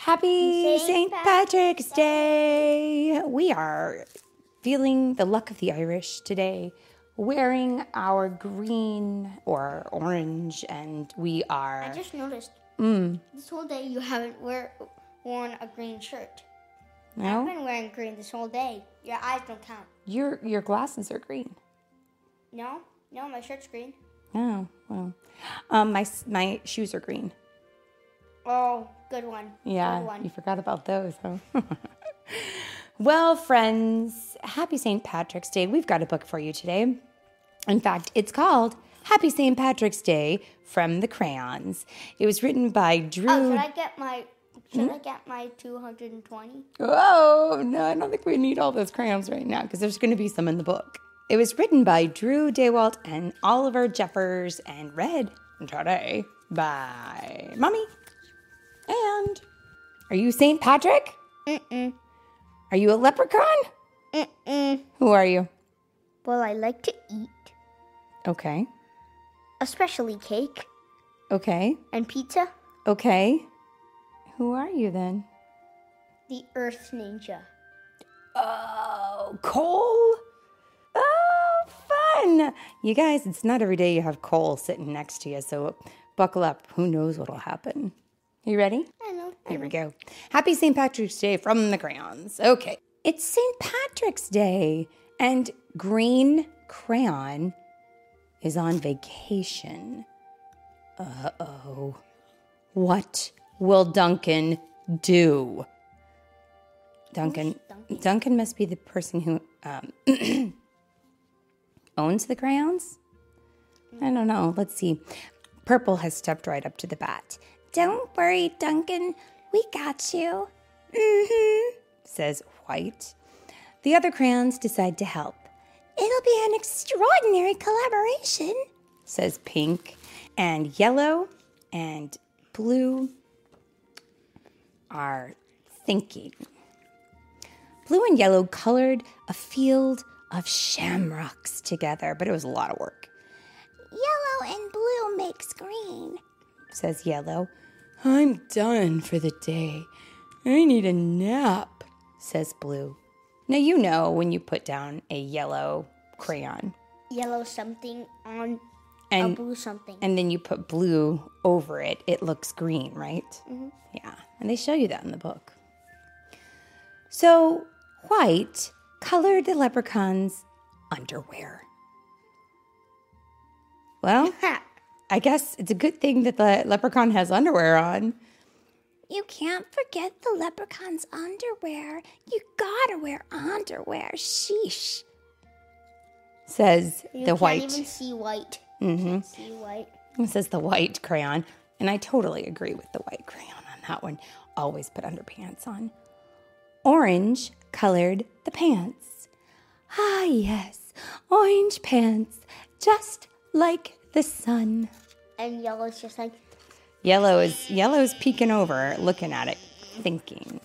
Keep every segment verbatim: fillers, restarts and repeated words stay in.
Happy Saint Patrick's Day. We are feeling the luck of the Irish today, wearing our green or orange, and we are... I just noticed Mm. this whole day you haven't wear, worn a green shirt. No? I've been wearing green this whole day. Your eyes don't count. Your your glasses are green. No? No, my shirt's green. Oh, well. Um, my, my shoes are green. Oh, good one. Yeah, Good one. you forgot about those, huh? Well, friends, happy Saint Patrick's Day. We've got a book for you today. In fact, it's called Happy Saint Patrick's Day from the Crayons. It was written by Drew... Oh, should I get my... Should I get my two hundred twenty? Oh, no, I don't think we need all those crayons right now because there's going to be some in the book. It was written by Drew Daywalt and Oliver Jeffers and read today by Mommy. And are you Saint Patrick? Mm-mm. Are you a leprechaun? Mm-mm. Who are you? Well, I like to eat, Okay. especially cake Okay. and pizza. Okay. Who are you then? The Earth Ninja. Oh, Cole? Oh, fun. You guys, it's not every day you have Cole sitting next to you, so buckle up. Who knows what'll happen? You ready? I know. I Here know. we go. Happy Saint Patrick's Day from the Crayons. Okay. It's Saint Patrick's Day, and Green Crayon is on vacation. Uh-oh. What will Duncan do? Duncan, Duncan? Duncan must be the person who um, owns the crayons? I don't know. Let's see. Purple has stepped right up to the bat. Don't worry, Duncan. We got you. Mm-hmm, says White. The other crayons decide to help. It'll be an extraordinary collaboration, says Pink. And Yellow and Blue are thinking. Blue and Yellow colored a field of shamrocks together, but it was a lot of work. Yellow and blue makes green, says Yellow. I'm done for the day. I need a nap, says Blue. Now you know when you put down a yellow crayon Yellow something on and a blue something. and then you put blue over it, it looks green, right? Mm-hmm. Yeah, and they show you that in the book. So White colored the leprechaun's underwear. Well, I guess it's a good thing that the leprechaun has underwear on. You can't forget the leprechaun's underwear. You gotta wear underwear. Sheesh, says you the can't white. even see white. Mm-hmm. See white. It says the white crayon. And I totally agree with the white crayon on that one. Always put underpants on. Orange colored the pants. Ah, yes. Orange pants. Just like the sun. And yellow's just like, Yellow is yellow's peeking over, looking at it, thinking.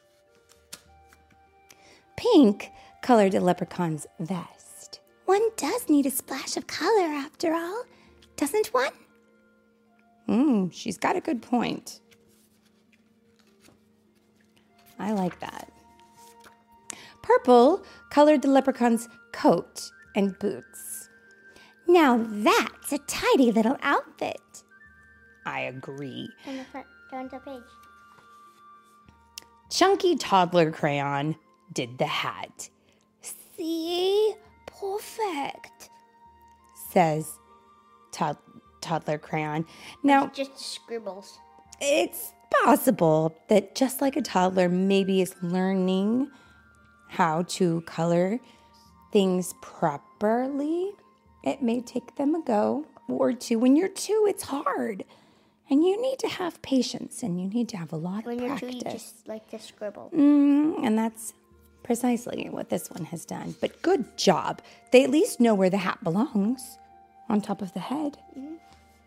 Pink colored the leprechaun's vest. One does need a splash of color after all, doesn't one? Hmm, she's got a good point. I like that. Purple colored the leprechaun's coat and boots. Now that's a tidy little outfit. I agree. on the front, turn the page. Chunky Toddler Crayon did the hat. See? Perfect, says Tod- Toddler Crayon. Now, Just scribbles. it's possible that just like a toddler maybe is learning how to color things properly, it may take them a go or two. When you're two, it's hard. And you need to have patience and you need to have a lot When of you're practice. two, you just like to scribble. Mm, and that's precisely what this one has done. But good job. They at least know where the hat belongs, on top of the head. Mm-hmm.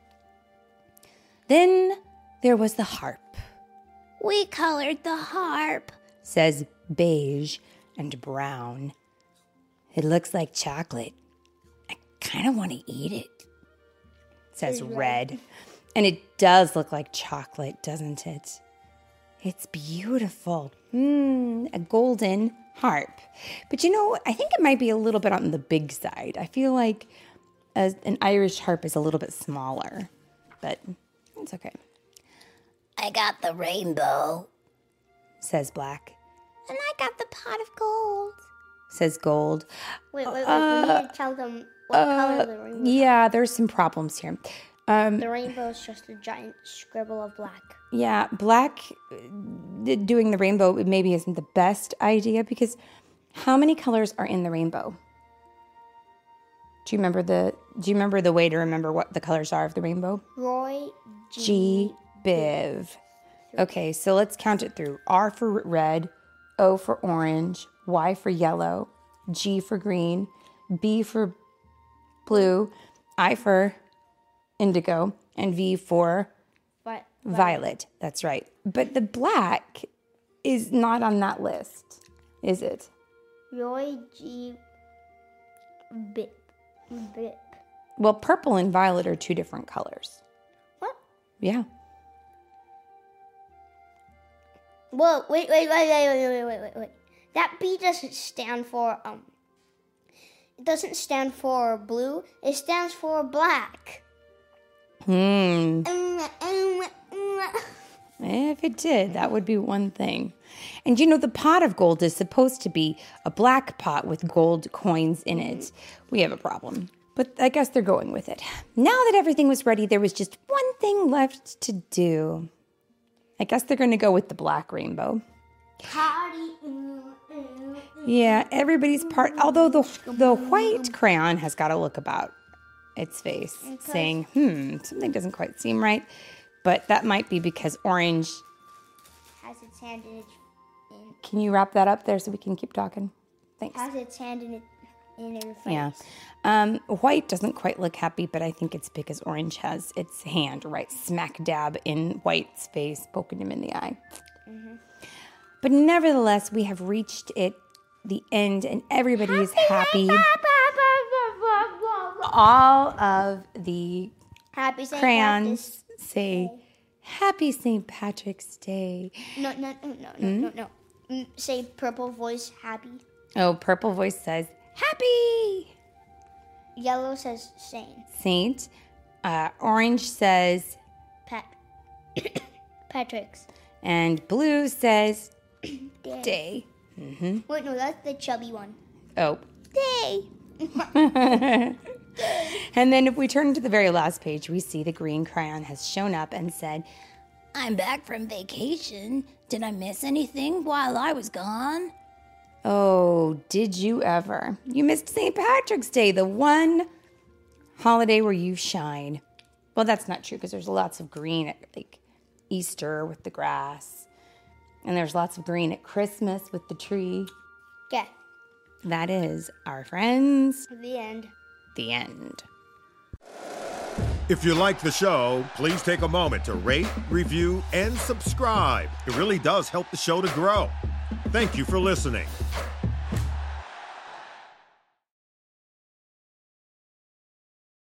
Then there was the harp. We colored the harp, says Beige and Brown. It looks like chocolate. I kind of want to eat it, says Red. And it does look like chocolate, doesn't it? It's beautiful. Mm, a golden harp. But you know, I think it might be a little bit on the big side. I feel like a, an Irish harp is a little bit smaller, but it's okay. I got the rainbow, says Black. and I got the pot of gold, says Gold. Wait, wait, wait. Uh, we need to tell them what color the rainbow is. Yeah, there's some problems here. Um, The rainbow is just a giant scribble of black. yeah, Black uh, doing the rainbow maybe isn't the best idea because how many colors are in the rainbow? Do you remember the do you remember the way to remember what the colors are of the rainbow? Roy G. G Biv. Okay, so let's count it through. R for red, O for orange, Y for yellow, G for green, B for blue, I for indigo, and V for But violet. That's right. But the black is not on that list, is it? Roy G. Bip. Bip. Well, purple and violet are two different colors. What? Yeah. Whoa! Wait! Wait! Wait! Wait! Wait! Wait! Wait! Wait! Wait! That B doesn't stand for um. It doesn't stand for blue. It stands for black. Hmm. If it did, that would be one thing. And you know, the pot of gold is supposed to be a black pot with gold coins in it. We have a problem. But I guess they're going with it. Now that everything was ready, there was just one thing left to do. I guess they're going to go with the black rainbow. Yeah, everybody's part. Although the the white crayon has got to look about its face, saying, hmm, something doesn't quite seem right. But that might be because orange. Has its hand in its in, Can you wrap that up there so we can keep talking? Thanks. has its hand in it in her face. Yeah. Um, white doesn't quite look happy, but I think it's because orange has its hand right smack dab in white's face, poking him in the eye. Mm-hmm. But nevertheless, we have reached it, the end, and everybody is happy. All of the Happy Saint crayons say, Happy Saint Patrick's Day. No, no, no, no, no, no, no. Mm, say purple voice happy. Oh, purple voice says, Happy Yellow says saint. Saint. Uh, orange says, Pat. Patrick's. and blue says, Day. Day. Wait, no, that's the chubby one. Oh. Day. And then if we turn to the very last page, we see the green crayon has shown up and said, I'm back from vacation. Did I miss anything while I was gone? oh, did you ever? You missed Saint Patrick's Day, the one holiday where you shine. Well, that's not true because there's lots of green at like Easter with the grass. And there's lots of green at Christmas with the tree. Yeah. That is our friends. The end. The end. If you like the show, please take a moment to rate, review, and subscribe. It really does help the show to grow. Thank you for listening.